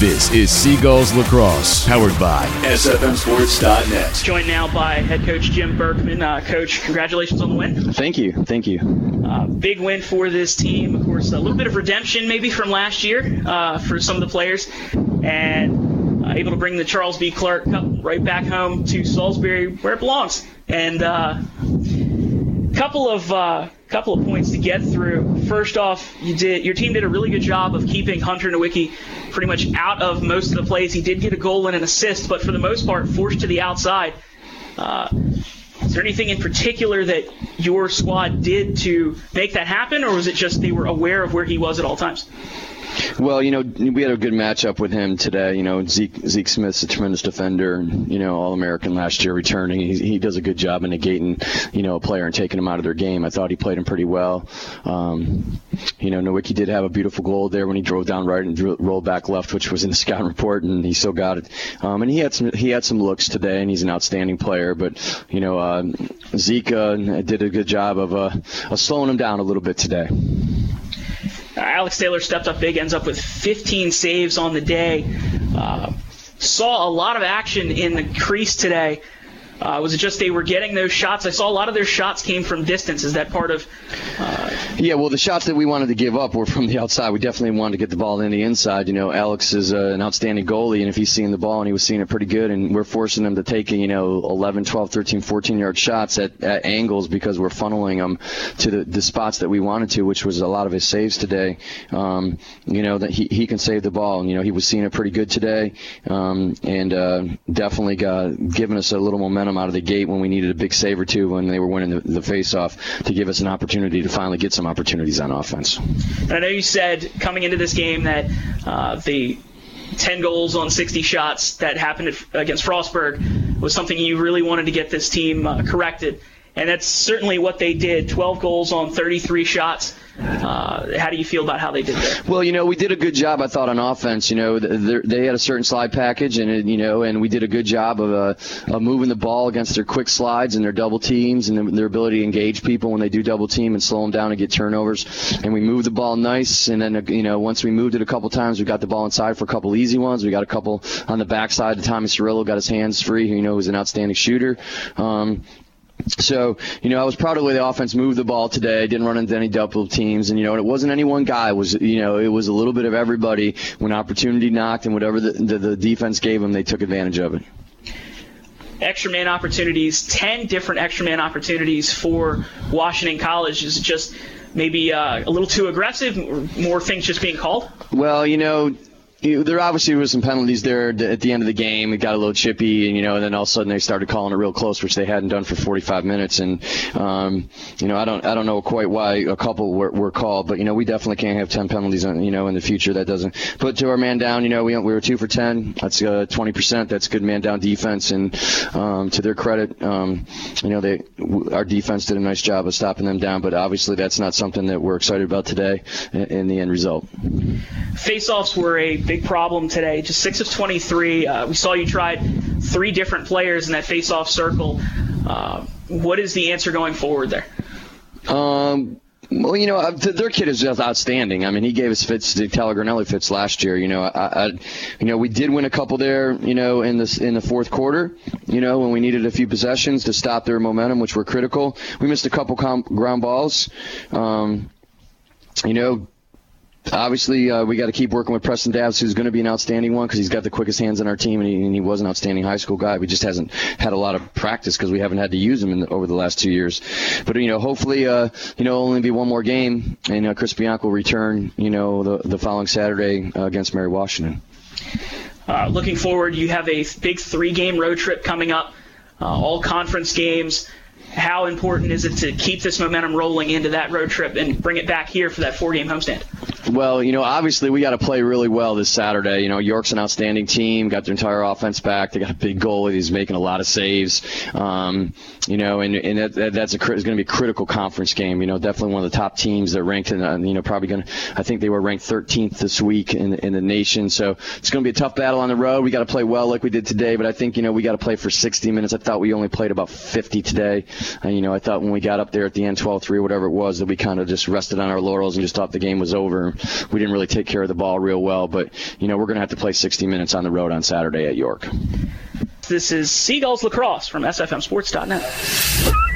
This is Seagulls Lacrosse, powered by SFMSports.net. Joined now by head coach Jim Berkman. Coach, congratulations on the win. Thank you. Big win for this team. Of course, a little bit of redemption maybe from last year for some of the players. And able to bring the Charles B. Clark Cup right back home to Salisbury where it belongs. And couple of points to get through. First off, your team did a really good job of keeping Hunter Nowicki pretty much out of most of the plays. He did get a goal and an assist, but for the most part, forced to the outside. Is there anything in particular that your squad did to make that happen, or was it just they were aware of where he was at all times? Well, we had a good matchup with him today. Zeke Smith's a tremendous defender, and, All-American last year returning. He does a good job in negating, a player and taking him out of their game. I thought he played him pretty well. Nowicki did have a beautiful goal there when he drove down right and rolled back left, which was in the scouting report, and he still got it. And he had some looks today, and he's an outstanding player. But, Zeke did a good job of slowing him down a little bit today. Alex Taylor stepped up big, ends up with 15 saves on the day. Saw a lot of action in the crease today. Was it just they were getting those shots? I saw a lot of their shots came from distance. Is that part of... Yeah, well, the shots that we wanted to give up were from the outside. We definitely wanted to get the ball in the inside. Alex is an outstanding goalie, and if he's seeing the ball, and he was seeing it pretty good, and we're forcing him to take, 11, 12, 13, 14-yard shots at angles because we're funneling them to the spots that we wanted to, which was a lot of his saves today. That he can save the ball. He was seeing it pretty good today, and definitely giving us a little momentum out of the gate when we needed a big save or two when they were winning the face-off to give us an opportunity to finally get some opportunities on offense. And I know you said coming into this game that the 10 goals on 60 shots that happened against Frostburg was something you really wanted to get this team corrected. And that's certainly what they did, 12 goals on 33 shots. How do you feel about how they did that? Well, we did a good job, I thought, on offense. They had a certain slide package, and we did a good job of moving the ball against their quick slides and their double teams and their ability to engage people when they do double team and slow them down and get turnovers. And we moved the ball nice, and then, once we moved it a couple times, we got the ball inside for a couple easy ones. We got a couple on the backside. Tommy Cirillo got his hands free, who's an outstanding shooter. So, I was proud of the way the offense moved the ball today. Didn't run into any double teams. And, and it wasn't any one guy. It was, it was a little bit of everybody. When opportunity knocked and whatever the defense gave them, they took advantage of it. Extra man opportunities, 10 different extra man opportunities for Washington College. Is it just maybe a little too aggressive, or more things just being called? Well, there obviously was some penalties there at the end of the game. It got a little chippy, and then all of a sudden they started calling it real close, which they hadn't done for 45 minutes. And I don't know quite why a couple were called, but we definitely can't have 10 penalties in the future. That doesn't put to our man down. We were 2 for 10. That's 20%. That's good man down defense. And to their credit, our defense did a nice job of stopping them down. But obviously that's not something that we're excited about today in the end result. Face-offs were a big problem today. Just 6 of 23. We saw you tried 3 different players in that face-off circle. What is the answer going forward there? Well, their kid is just outstanding. I mean, he gave us fits, Tyler Granelli fits last year. We did win a couple there, in the fourth quarter, when we needed a few possessions to stop their momentum, which were critical. We missed a couple ground balls. Obviously, we got to keep working with Preston Dabbs, who's going to be an outstanding one because he's got the quickest hands on our team, and he was an outstanding high school guy. We just hasn't had a lot of practice because we haven't had to use him over the last 2 years. But, hopefully, only be one more game, and Chris Bianco will return, the following Saturday against Mary Washington. Looking forward, you have a big 3-game road trip coming up, all conference games. How important is it to keep this momentum rolling into that road trip and bring it back here for that 4-game homestand? Well, obviously we got to play really well this Saturday. York's an outstanding team, got their entire offense back. They got a big goalie. He's making a lot of saves. And that's going to be a critical conference game. Definitely one of the top teams that ranked in, I think they were ranked 13th this week in the nation. So it's going to be a tough battle on the road. We got to play well like we did today, but I think, we got to play for 60 minutes. I thought we only played about 50 today. I thought when we got up there at the end, 12-3 or whatever it was, that we kind of just rested on our laurels and just thought the game was over. we didn't really take care of the ball real well. But, we're going to have to play 60 minutes on the road on Saturday at York. This is Seagulls Lacrosse from SFMSports.net.